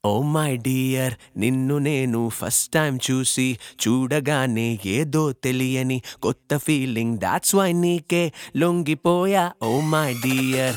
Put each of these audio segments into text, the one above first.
Oh my dear నిన్ను నేను first time చూసి చూడగానే ఏదో తెలియని కొత్త ఫీలింగ్ దాట్స్ వై నీకే లొంగిపోయా oh my dear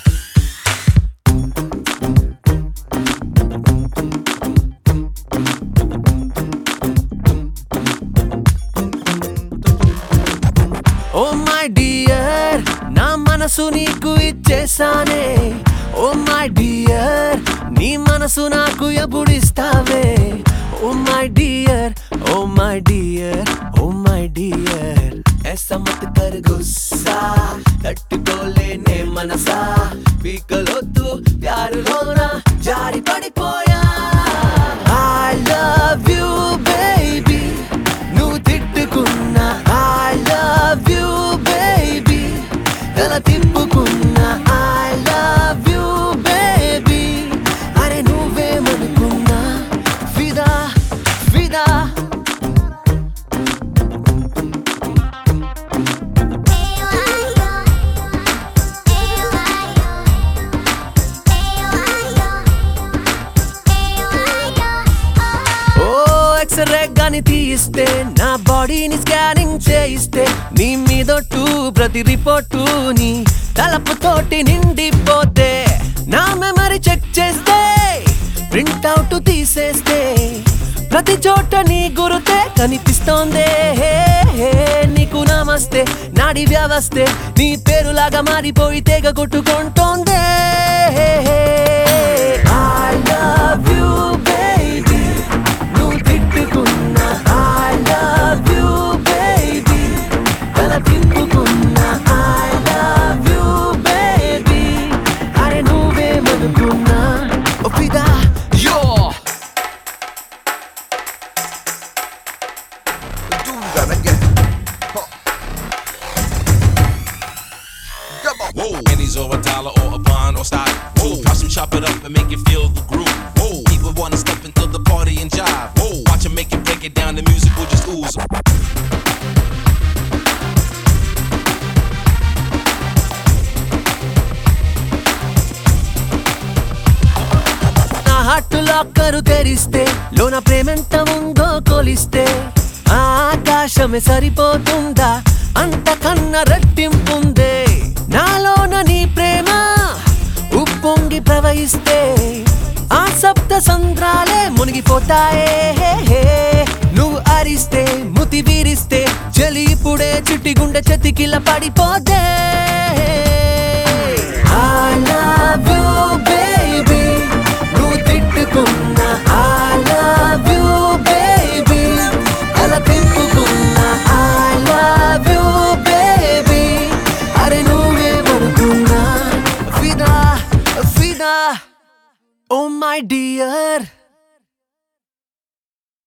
oh my dear నా మనసు నీకు ఇచ్చేసానే ఓ మై డియర్ నీ మనసు నాకు ఎప్పుడిస్తావే oh my dear oh my dear oh my dear ऐसा मत कर गुस्सा తట్టుకోలేనే మనసా పీకలొద్దు ప్యారులోనా జారి పడిపోయా I love you baby నువ్వు తిట్టుకున్నా I love you baby తల తిప్పుకున్నా I love you baby అరే నువ్వేమనుకున్నా ఫిదా ఫిదా ఎక్స్రే గాని తీయిస్తే నా బాడీని స్కానింగ్ చేయిస్తే నీ మీదొట్టు ప్రతి రిపోర్టు నీ తలపుతోటి నిండిపోతే నా మెమరీ చెక్ చేస్తే ప్రింట్అవుట్ తీసేస్తే ప్రతి చోట నీ గురుతే కనిపిస్తోందే నీకు నమస్తే నాడి వ్యవస్థే నీ పేరులాగా మారిపోయి తెగ కొట్టుకుంటోందే I love you baby నువ్వు తిట్టుకున్నా I love you baby తల తిప్పుకున్నా I love you baby అరే నువ్వేమనుకున్నా ఓ ఫిదా యో Whoa, pennies or a dollar or a bond or stock. Whoa, watch them chop it up and make you feel the groove. Whoa, people wanna step into the party and jive. Whoa, watch them make it break it down. The music will just ooze. నా heart locker తెరిస్తే లోన ప్రేమెంత ఉందో కొలిస్తే ఆ ఆకాశమే సరిపోతుందా అంతకన్నా రెట్టింపుందే నాలోన నీ ప్రేమ ఉప్పొంగి ప్రవహిస్తే ఆ సప్త సంద్రాలే మునిగిపోతాయే నువ్వు అరిస్తే ముతి వీరిస్తే చలి ఇప్పుడే చుట్టి గుండె చెతికిల పడిపోతే I love you baby నువ్వు తిట్టుకున్నా I love you baby అలా తిప్పుకున్నా I love you baby అరే నువ్వేమనుకున్నా ఫిదా ఫిదా oh my dear